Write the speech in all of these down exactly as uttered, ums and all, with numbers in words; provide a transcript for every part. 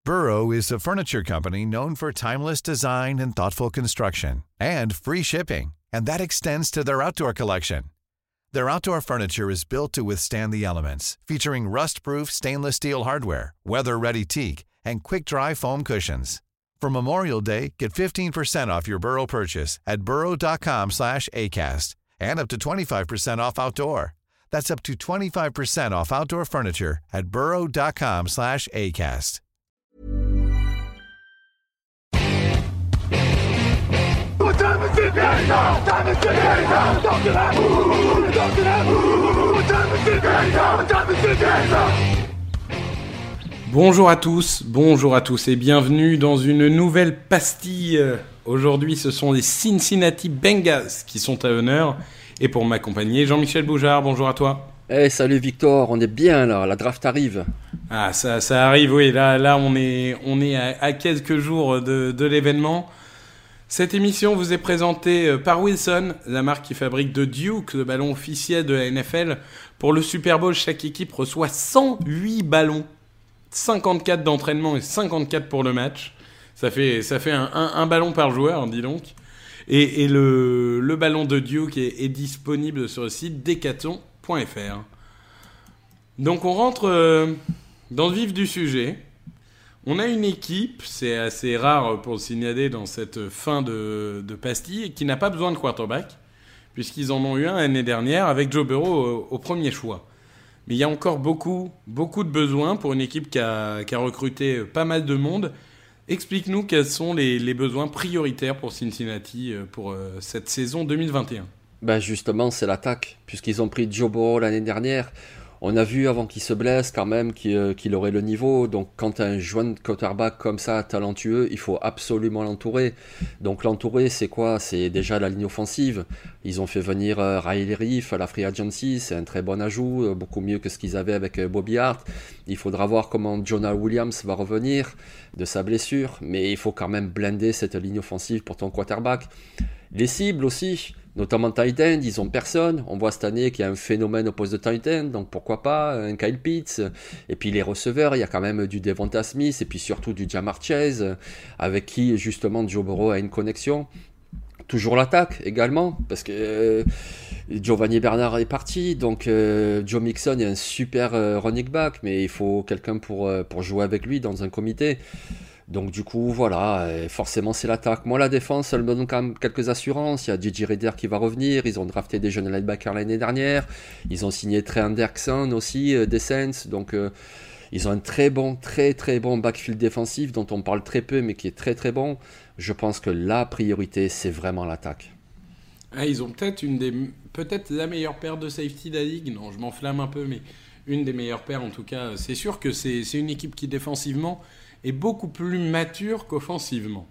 Burrow is a furniture company known for timeless design and thoughtful construction, and free shipping, and that extends to their outdoor collection. Their outdoor furniture is built to withstand the elements, featuring rust-proof stainless steel hardware, weather-ready teak, and quick-dry foam cushions. For Memorial Day, get fifteen percent off your Burrow purchase at burrow.com slash ACAST and up to twenty-five percent off outdoor. That's up to twenty-five percent off outdoor furniture at burrow.com slash ACAST. Bonjour à tous, bonjour à tous et bienvenue dans une nouvelle pastille. Aujourd'hui, ce sont les Cincinnati Bengals qui sont à l'honneur. Et pour m'accompagner, Jean-Michel Boujard, bonjour à toi. Hey, salut Victor, on est bien là, la draft arrive. Ah, ça, ça arrive, oui, là, là on est, on est à, à quelques jours de, de l'événement. Cette émission vous est présentée par Wilson, la marque qui fabrique de Duke, le ballon officiel de la N F L. Pour le Super Bowl, chaque équipe reçoit cent huit ballons, cinquante-quatre d'entraînement et cinquante-quatre pour le match. Ça fait, ça fait un, un, un ballon par joueur, dis donc. Et, et le, le ballon de Duke est, est disponible sur le site decathlon point f r. Donc on rentre euh, dans le vif du sujet. On a une équipe, c'est assez rare pour le signaler dans cette fin de, de pastille, qui n'a pas besoin de quarterback, puisqu'ils en ont eu un l'année dernière avec Joe Burrow au, au premier choix. Mais il y a encore beaucoup, beaucoup de besoins pour une équipe qui a, qui a recruté pas mal de monde. Explique-nous quels sont les, les besoins prioritaires pour Cincinnati pour euh, cette saison deux mille vingt et un. Ben justement, c'est l'attaque, puisqu'ils ont pris Joe Burrow l'année dernière. On a vu avant qu'il se blesse quand même qu'il, euh, qu'il aurait le niveau. Donc quand tu as un jeune quarterback comme ça, talentueux, il faut absolument l'entourer. Donc l'entourer, c'est quoi ? C'est déjà la ligne offensive. Ils ont fait venir euh, Riley Reiff à la Free Agency, c'est un très bon ajout, euh, beaucoup mieux que ce qu'ils avaient avec euh, Bobby Hart. Il faudra voir comment Jonah Williams va revenir de sa blessure, mais il faut quand même blinder cette ligne offensive pour ton quarterback. Les cibles aussi, notamment tight end, ils ont personne. On voit cette année qu'il y a un phénomène au poste de tight end, donc pourquoi pas un Kyle Pitts. Et puis les receveurs, il y a quand même du Devonta Smith et puis surtout du Ja'Marr Chase, avec qui justement Joe Burrow a une connexion. Toujours l'attaque également, parce que euh, Giovanni Bernard est parti, donc euh, Joe Mixon est un super euh, running back, mais il faut quelqu'un pour, euh, pour jouer avec lui dans un comité. Donc du coup, voilà, forcément c'est l'attaque. Moi, la défense, elle me donne quand même quelques assurances. Il y a J J Reader qui va revenir. Ils ont drafté des jeunes linebackers l'année dernière. Ils ont signé Trey Anderson aussi, euh, des Saints. Donc euh, ils ont un très bon, très très bon backfield défensif dont on parle très peu, mais qui est très très bon. Je pense que la priorité, c'est vraiment l'attaque. Ah, ils ont peut-être une des, peut-être la meilleure paire de safety de la ligue. Non, je m'enflamme un peu, mais une des meilleures paires en tout cas. C'est sûr que c'est, c'est une équipe qui défensivement est beaucoup plus mature qu'offensivement.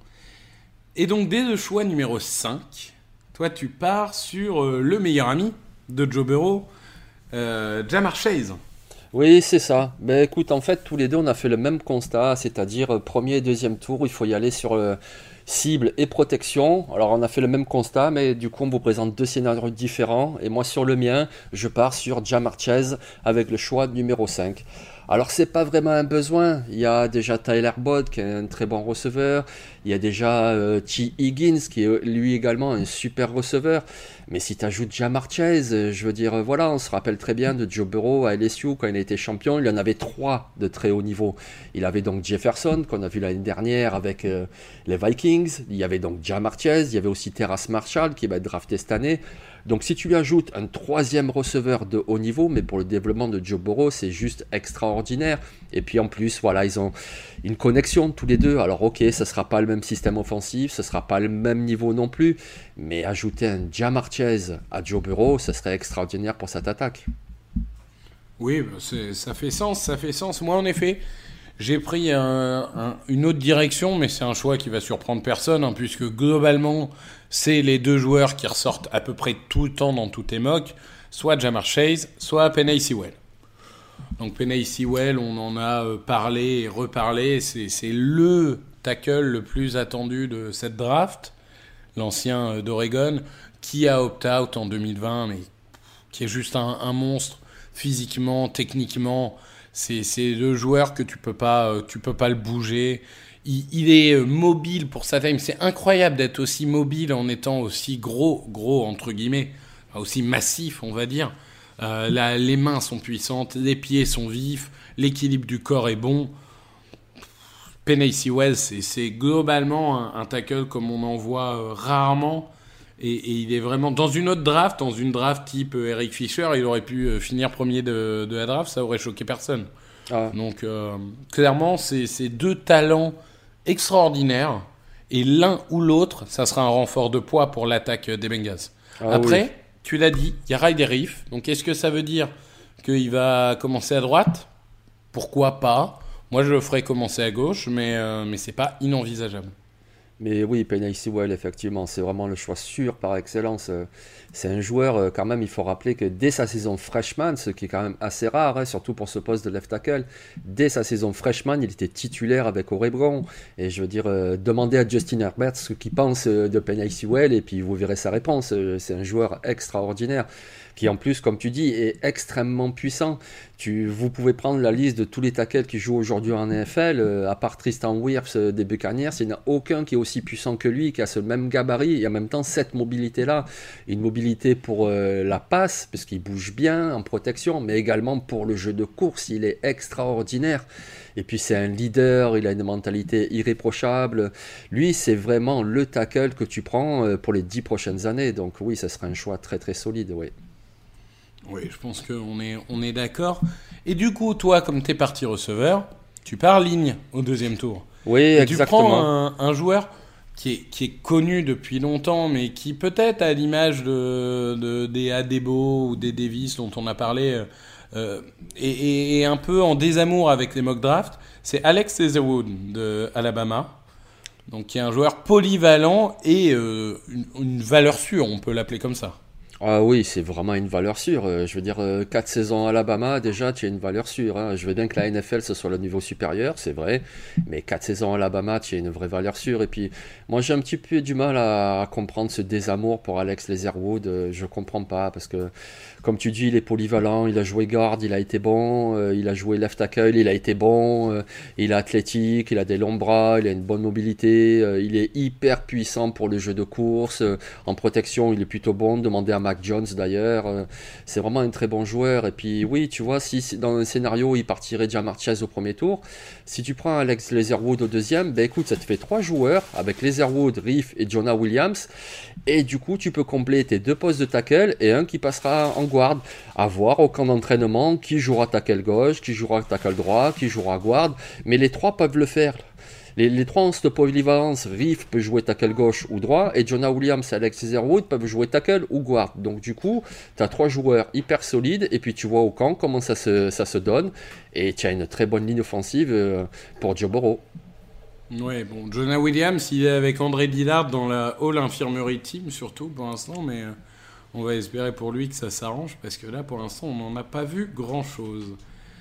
Et donc, dès le choix numéro cinq, toi, tu pars sur euh, le meilleur ami de Joe Burrow, euh, Ja'Marr Chase. Oui, c'est ça. Ben, écoute, en fait, tous les deux, on a fait le même constat, c'est-à-dire euh, premier et deuxième tour, il faut y aller sur euh, cible et protection. Alors, on a fait le même constat, mais du coup, on vous présente deux scénarios différents. Et moi, sur le mien, je pars sur Ja'Marr Chase avec le choix numéro cinq. Alors, c'est pas vraiment un besoin. Il y a déjà Tyler Boyd qui est un très bon receveur. Il y a déjà euh, T. Higgins qui est lui également un super receveur. Mais si tu ajoutes Ja'Marr Chase, je veux dire, euh, voilà, on se rappelle très bien de Joe Burrow à L S U quand il a été champion. Il en avait trois de très haut niveau. Il avait donc Jefferson qu'on a vu l'année dernière avec euh, les Vikings. Il y avait donc Ja'Marr Chase. Il y avait aussi Terrace Marshall qui va être drafté cette année. Donc si tu lui ajoutes un troisième receveur de haut niveau, mais pour le développement de Joe Burrow, c'est juste extraordinaire. Et puis en plus, voilà, ils ont une connexion tous les deux. Alors ok, ça ne sera pas le même système offensif, ce ne sera pas le même niveau non plus, mais ajouter un Ja'Marr Chase à Joe Burrow, ça serait extraordinaire pour cette attaque. Oui, c'est, ça fait sens, ça fait sens. Moi, en effet, j'ai pris un, un, une autre direction, mais c'est un choix qui va surprendre personne, hein, puisque globalement, c'est les deux joueurs qui ressortent à peu près tout le temps dans tous tes mocks, soit Ja'Marr Chase, soit Penei Sewell. Donc Penei Sewell, on en a parlé et reparlé, c'est, c'est le tackle le plus attendu de cette draft, l'ancien d'Oregon, qui a opt-out en deux mille vingt, mais qui est juste un, un monstre physiquement, techniquement. C'est, c'est le joueur que tu peux pas, euh, tu peux pas le bouger. Il, il est euh, mobile pour sa taille. C'est incroyable d'être aussi mobile en étant aussi gros, gros entre guillemets, aussi massif, on va dire. Euh, là, les mains sont puissantes, les pieds sont vifs, l'équilibre du corps est bon. Penei Sewell, c'est, c'est globalement un, un tackle comme on en voit euh, rarement. Et, et il est vraiment dans une autre draft, dans une draft type euh, Eric Fisher, il aurait pu euh, finir premier de, de la draft, ça aurait choqué personne. Ah. Donc euh, clairement, c'est, c'est deux talents extraordinaires. Et l'un ou l'autre, ça sera un renfort de poids pour l'attaque des Bengals. Ah, Après, oui. Tu l'as dit, il y a Ryder Reef. Donc est-ce que ça veut dire qu'il va commencer à droite ? Pourquoi pas ? Moi, je le ferais commencer à gauche, mais, euh, mais c'est pas inenvisageable. Mais oui, Penei Sewell, effectivement, c'est vraiment le choix sûr par excellence. C'est un joueur, quand même, il faut rappeler que dès sa saison freshman, ce qui est quand même assez rare, hein, surtout pour ce poste de left tackle, dès sa saison freshman, il était titulaire avec Oregon. Et je veux dire, euh, demandez à Justin Herbert ce qu'il pense de Penei Sewell, et puis vous verrez sa réponse. C'est un joueur extraordinaire, qui en plus, comme tu dis, est extrêmement puissant. Tu, vous pouvez prendre la liste de tous les tackles qui jouent aujourd'hui en N F L, euh, à part Tristan Wirfs euh, des Buccaneers, il n'y en a aucun qui est aussi puissant que lui, qui a ce même gabarit, et en même temps cette mobilité-là. Une mobilité pour euh, la passe, parce qu'il bouge bien en protection, mais également pour le jeu de course, il est extraordinaire. Et puis c'est un leader, il a une mentalité irréprochable. Lui, c'est vraiment le tackle que tu prends euh, pour les dix prochaines années. Donc oui, ça sera un choix très très solide, oui. Oui, je pense qu'on est, on est d'accord. Et du coup, toi, comme tu es parti receveur, tu pars ligne au deuxième tour. Oui, et exactement. Tu prends un, un joueur qui est, qui est connu depuis longtemps, mais qui peut-être, à l'image de, de, des Adebo ou des Davis dont on a parlé, euh, est, est un peu en désamour avec les mock drafts. C'est Alex Leatherwood de Alabama. Donc, qui est un joueur polyvalent et euh, une, une valeur sûre, on peut l'appeler comme ça. Ah oui, c'est vraiment une valeur sûre. Euh, je veux dire, euh, quatre saisons à Alabama, déjà, tu as une valeur sûre. Hein. Je veux bien que la N F L, ce soit le niveau supérieur, c'est vrai. Mais quatre saisons à Alabama, tu as une vraie valeur sûre. Et puis, moi, j'ai un petit peu du mal à, à comprendre ce désamour pour Alex Leatherwood. Euh, je comprends pas parce que, comme tu dis, il est polyvalent. Il a joué guard, il a été bon. Euh, il a joué left tackle, il a été bon. Euh, il est athlétique, il a des longs bras, il a une bonne mobilité. Euh, il est hyper puissant pour le jeu de course. Euh, en protection, il est plutôt bon. Demandez à Mac Jones d'ailleurs, euh, c'est vraiment un très bon joueur. Et puis oui, tu vois, si dans un scénario il partirait Ja'Marr Chase au premier tour, si tu prends Alex Leatherwood au deuxième, ben écoute, ça te fait trois joueurs avec Leatherwood, Reef et Jonah Williams, et du coup tu peux combler tes deux postes de tackle et un qui passera en guard. À voir au camp d'entraînement qui jouera tackle gauche, qui jouera tackle droit, qui jouera guard, mais les trois peuvent le faire. Les, les trois ont cette polyvalence. Reef peut jouer tackle gauche ou droit, et Jonah Williams et Alex Leatherwood peuvent jouer tackle ou guard. Donc du coup, tu as trois joueurs hyper solides, et puis tu vois au camp comment ça se, ça se donne, et tu as une très bonne ligne offensive euh, pour Joe Burrow. Ouais, bon, Jonah Williams, il est avec André Dillard dans la All Infirmary Team, surtout pour l'instant, mais euh, on va espérer pour lui que ça s'arrange, parce que là, pour l'instant, on n'en a pas vu grand-chose.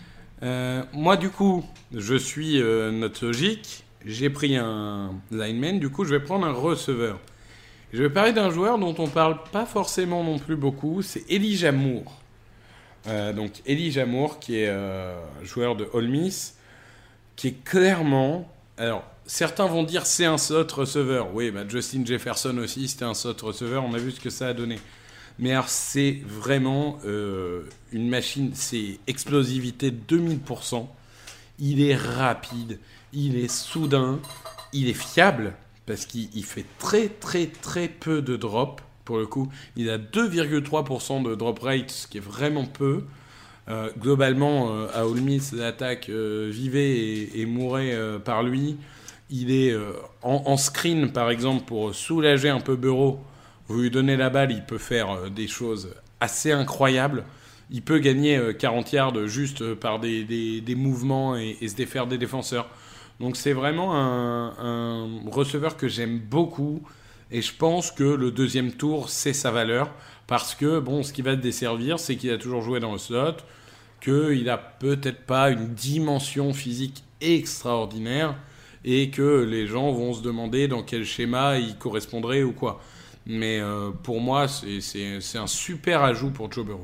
Euh, moi, du coup, je suis euh, notre logique. J'ai pris un lineman, du coup je vais prendre un receveur. Je vais parler d'un joueur dont on parle pas forcément non plus beaucoup, c'est Elijah Moore. Euh, donc Elijah Moore qui est euh, joueur de Ole Miss, qui est clairement... Alors, certains vont dire c'est un slot receveur. Oui, bah Justin Jefferson aussi, c'était un slot receveur, on a vu ce que ça a donné. Mais alors c'est vraiment euh, une machine, c'est explosivité deux mille pour cent. Il est rapide. Il est soudain, il est fiable, parce qu'il il fait très très très peu de drop, pour le coup. Il a deux virgule trois pour cent de drop rate, ce qui est vraiment peu. Euh, globalement, euh, à Ole Miss, l'attaque euh, vivait et, et mourait euh, par lui. Il est euh, en, en screen, par exemple, pour soulager un peu Burrow. Vous lui donnez la balle, il peut faire euh, des choses assez incroyables. Il peut gagner euh, quarante yards juste euh, par des, des, des mouvements et, et se défaire des défenseurs. Donc c'est vraiment un, un receveur que j'aime beaucoup, et je pense que le deuxième tour, c'est sa valeur, parce que bon, ce qui va te desservir, c'est qu'il a toujours joué dans le slot, qu'il n'a peut-être pas une dimension physique extraordinaire, et que les gens vont se demander dans quel schéma il correspondrait ou quoi. Mais euh, pour moi, c'est, c'est, c'est un super ajout pour Joe Burrow.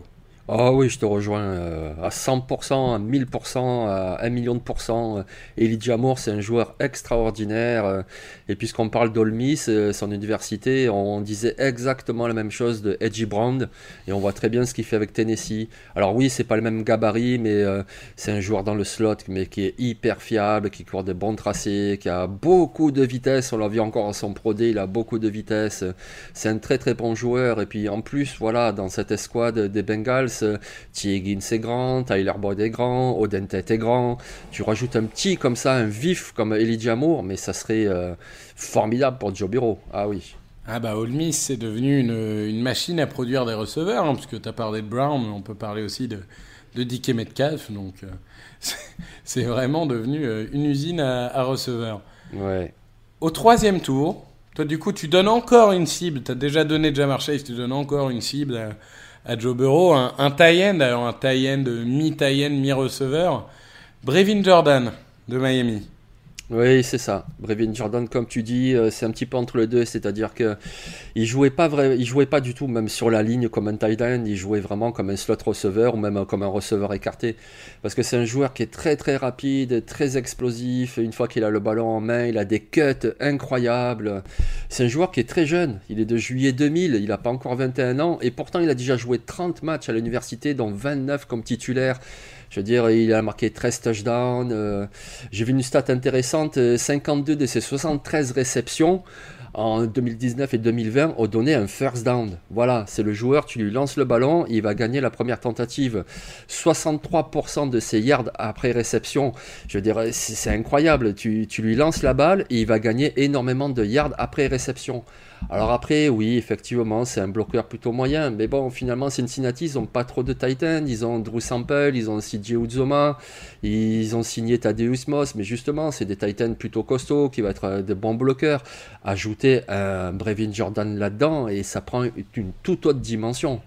Ah oui, je te rejoins euh, à cent pour cent, à mille pour cent, à un million de pourcents. Elijah Moore, c'est un joueur extraordinaire. euh, Et puisqu'on parle d'Ole Miss, euh, son université, on disait exactement la même chose de Edgy Brown. Et on voit très bien ce qu'il fait avec Tennessee. Alors oui, c'est pas le même gabarit, mais euh, c'est un joueur dans le slot, mais qui est hyper fiable, qui court de bons tracés, qui a beaucoup de vitesse. On l'a vu encore à son Pro Day, il a beaucoup de vitesse. C'est un très très bon joueur. Et puis en plus, voilà, dans cette escouade des Bengals, T. Higgins est grand, Tyler Boyd est grand, Odentet est grand. Tu rajoutes un petit comme ça, un vif comme Elijah Moore, mais ça serait euh, formidable pour Joe Burrow. Ah oui. Ah bah Ole Miss, c'est devenu une, une machine à produire des receveurs, hein, parce que tu as parlé de Brown, mais on peut parler aussi de, de D K Metcalf, donc euh, c'est, c'est vraiment devenu euh, une usine à, à receveurs. Ouais. Au troisième tour, toi du coup tu donnes encore une cible, tu as déjà donné Ja'Marr Chase, tu donnes encore une cible à, à Joe Burrow, un, un tie-end, alors un tie-end mi-tie-end, mi-receveur, Brevin Jordan de Miami. Oui, c'est ça. Brevin Jordan, comme tu dis, euh, c'est un petit peu entre les deux, c'est-à-dire que il jouait pas vrai, il jouait pas du tout même sur la ligne comme un tight end, il jouait vraiment comme un slot receveur ou même comme un receveur écarté, parce que c'est un joueur qui est très très rapide, très explosif. Une fois qu'il a le ballon en main, il a des cuts incroyables. C'est un joueur qui est très jeune. Il est de juillet deux mille, il a pas encore vingt et un ans, et pourtant il a déjà joué trente matchs à l'université, dont vingt-neuf comme titulaire. Je veux dire, il a marqué treize touchdowns. Euh, j'ai vu une stat intéressante, cinquante-deux de ses soixante-treize réceptions en deux mille dix-neuf et deux mille vingt ont donné un first down. Voilà, c'est le joueur, tu lui lances le ballon, il va gagner la première tentative. soixante-trois pour cent de ses yards après réception. Je veux dire, c'est, c'est incroyable. Tu, tu lui lances la balle et il va gagner énormément de yards après réception. Alors après, oui, effectivement, c'est un bloqueur plutôt moyen. Mais bon, finalement, Cincinnati, ils n'ont pas trop de tight end. Ils ont Drew Sample, ils ont C J Uzoma, ils ont signé Thaddeus Moss. Mais justement, c'est des tight ends plutôt costauds qui vont être de bons bloqueurs. Ajouter un Brevin Jordan là-dedans et ça prend une toute autre dimension.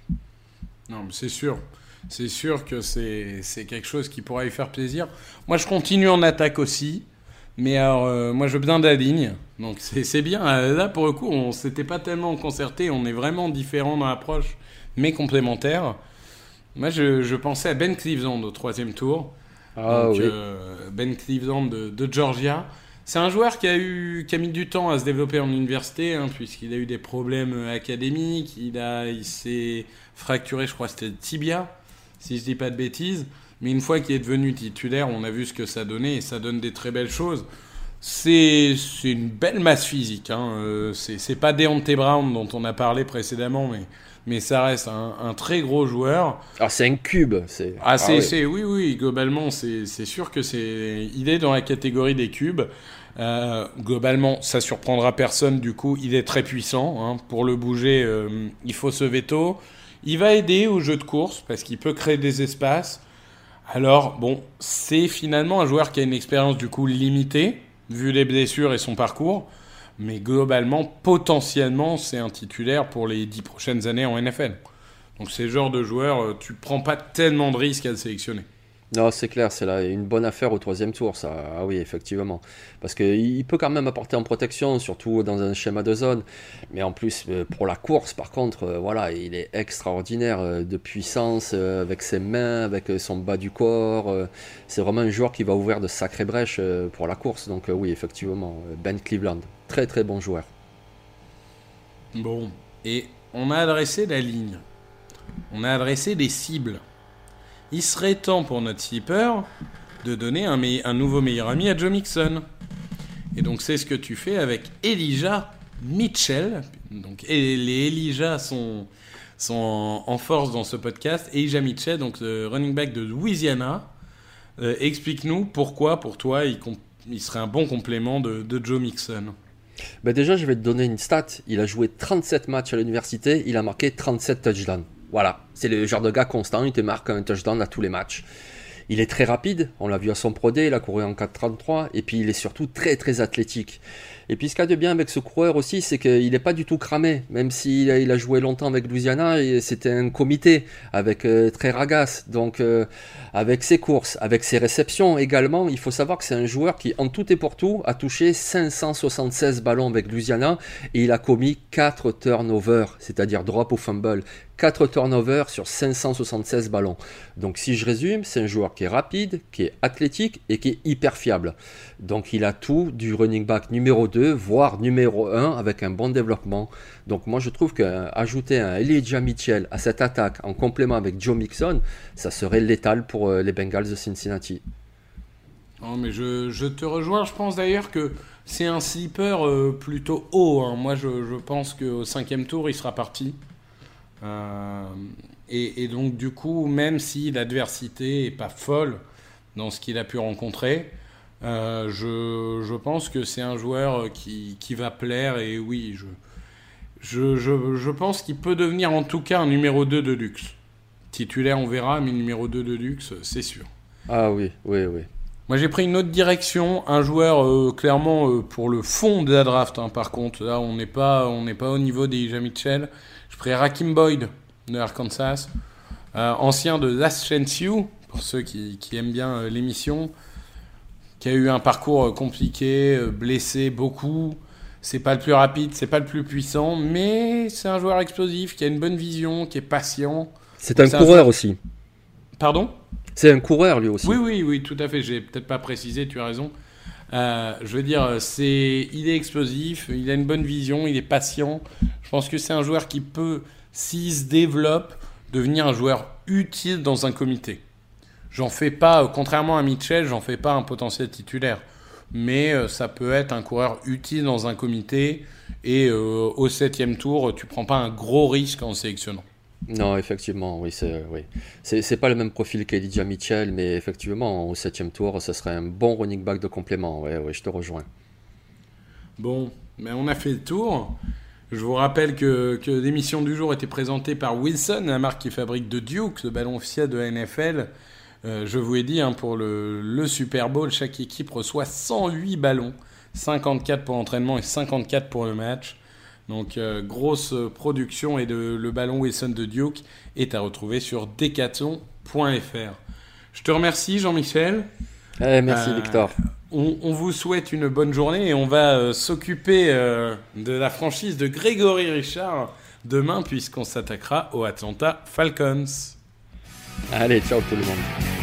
Non, mais c'est sûr. C'est sûr que c'est, c'est quelque chose qui pourra lui faire plaisir. Moi, je continue en attaque aussi. Mais alors, euh, moi, je veux bien de la ligne. Donc, c'est, c'est bien. Là, pour le coup, on ne s'était pas tellement concerté. On est vraiment différents dans l'approche, mais complémentaires. Moi, je, je pensais à Ben Cleveland au troisième tour. Ah Donc, oui. euh, Ben Cleveland de, de Georgia. C'est un joueur qui a, eu, qui a mis du temps à se développer en université, hein, puisqu'il a eu des problèmes académiques. Il, a, il s'est fracturé, je crois, c'était le tibia, si je dis pas de bêtises. Mais une fois qu'il est devenu titulaire, on a vu ce que ça donnait et ça donne des très belles choses. C'est, c'est une belle masse physique. Hein. Euh, c'est, c'est pas Deontay Brown dont on a parlé précédemment, mais, mais ça reste un, un très gros joueur. Alors c'est un cube. C'est... Ah, c'est, ah, oui. c'est, oui, oui, globalement, c'est, c'est sûr que c'est, il est dans la catégorie des cubes. Euh, globalement, ça surprendra personne. Du coup, il est très puissant. Hein. Pour le bouger, euh, il faut ce veto. Il va aider au jeu de course parce qu'il peut créer des espaces. Alors, bon, c'est finalement un joueur qui a une expérience du coup limitée, vu les blessures et son parcours, mais globalement, potentiellement, c'est un titulaire pour les dix prochaines années en N F L. Donc, c'est le genre de joueur, tu prends pas tellement de risques à le sélectionner. Non, c'est clair, c'est là une bonne affaire au troisième tour, ça. Ah oui, effectivement. Parce qu'il peut quand même apporter en protection, surtout dans un schéma de zone. Mais en plus, pour la course, par contre, voilà, il est extraordinaire de puissance, avec ses mains, avec son bas du corps. C'est vraiment un joueur qui va ouvrir de sacrées brèches pour la course. Donc oui, effectivement, Ben Cleveland, très très bon joueur. Bon, et on a adressé la ligne. On a adressé les cibles. Il serait temps pour notre sleeper de donner un, me- un nouveau meilleur ami à Joe Mixon. Et donc c'est ce que tu fais avec Elijah Mitchell. Donc et les Elijah sont, sont en, en force dans ce podcast. Elijah Mitchell, donc le running back de Louisiana. Euh, explique-nous pourquoi, pour toi, il, comp- il serait un bon complément de, de Joe Mixon. Ben déjà, je vais te donner une stat. Il a joué trente-sept matchs à l'université, il a marqué trente-sept touchdowns. Voilà, c'est le genre de gars constant, il te marque un touchdown à tous les matchs. Il est très rapide, on l'a vu à son Pro Day, il a couru en quatre trente-trois, et puis il est surtout très très athlétique. Et puis ce qu'il y a de bien avec ce coureur aussi, c'est qu'il n'est pas du tout cramé, même s'il a, il a joué longtemps avec Louisiana, et c'était un comité avec euh, très ragasse. Donc euh, avec ses courses, avec ses réceptions également, il faut savoir que c'est un joueur qui en tout et pour tout a touché cinq cent soixante-seize ballons avec Louisiana, et il a commis quatre turnovers, c'est-à-dire drop ou fumble. quatre turnovers sur cinq cent soixante-seize ballons. Donc si je résume, c'est un joueur qui est rapide, qui est athlétique et qui est hyper fiable. Donc il a tout du running back numéro deux, voire numéro un, avec un bon développement. Donc moi je trouve qu'ajouter un Elijah Mitchell à cette attaque en complément avec Joe Mixon, ça serait létal pour les Bengals de Cincinnati. Non, mais je, je te rejoins, je pense d'ailleurs que c'est un sleeper euh, plutôt haut. Hein. Moi je, je pense qu'au cinquième tour il sera parti. Euh, et, et donc du coup, même si l'adversité est pas folle dans ce qu'il a pu rencontrer, euh, je, je pense que c'est un joueur qui, qui va plaire. Et oui, je, je, je, je pense qu'il peut devenir en tout cas un numéro deux de luxe. Titulaire on verra, mais numéro deux de luxe c'est sûr. Ah oui, oui, oui. Moi j'ai pris une autre direction, un joueur euh, clairement euh, pour le fond de la draft, hein, par contre. Là on n'est pas, on n'est pas au niveau d'Elijah Mitchell. Je ferai Rakim Boyd de Arkansas, euh, ancien de Last Chance U, pour ceux qui, qui aiment bien euh, l'émission, qui a eu un parcours euh, compliqué, euh, blessé beaucoup. C'est pas le plus rapide, c'est pas le plus puissant, mais c'est un joueur explosif, qui a une bonne vision, qui est patient. C'est un c'est coureur un joueur... aussi. Pardon ? C'est un coureur lui aussi. Oui, oui, oui, tout à fait. J'ai peut-être pas précisé, tu as raison. Euh, je veux dire, c'est, il est explosif, il a une bonne vision, il est patient. Je pense que c'est un joueur qui peut, s'il se développe, devenir un joueur utile dans un comité. J'en fais pas, contrairement à Mitchell, j'en fais pas un potentiel titulaire. Mais euh, ça peut être un coureur utile dans un comité. Et euh, au septième tour, tu prends pas un gros risque en sélectionnant. Non, effectivement, oui, c'est, oui. C'est, c'est pas le même profil qu'Elijah Mitchell, mais effectivement, au septième tour, ce serait un bon running back de complément. Oui, oui, je te rejoins. Bon, mais on a fait le tour. Je vous rappelle que, que l'émission du jour était présentée par Wilson, la marque qui fabrique de Duke, le ballon officiel de la N F L. Euh, je vous ai dit, hein, pour le, le Super Bowl, chaque équipe reçoit cent huit ballons, cinquante-quatre pour l'entraînement et cinquante-quatre pour le match. Donc, euh, grosse production, et de, le ballon Wilson de Duke est à retrouver sur decathlon point f r. Je te remercie, Jean-Michel. Eh, merci, euh, Victor. On, on vous souhaite une bonne journée et on va euh, s'occuper euh, de la franchise de Grégory Richard demain, puisqu'on s'attaquera aux Atlanta Falcons. Allez, ciao tout le monde.